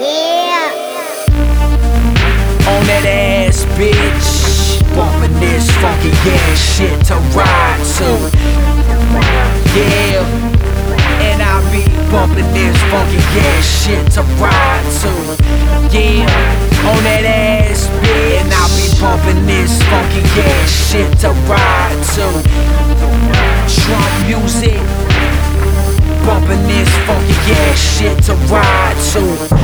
Yeah. On that ass, bitch. Bumping this funky ass shit to ride to. Yeah. And I be bumping this funky ass shit to ride to. Yeah. On that ass, bitch. And I be bumping this funky ass shit to ride to. Trump music. Bumping this funky ass shit to ride to.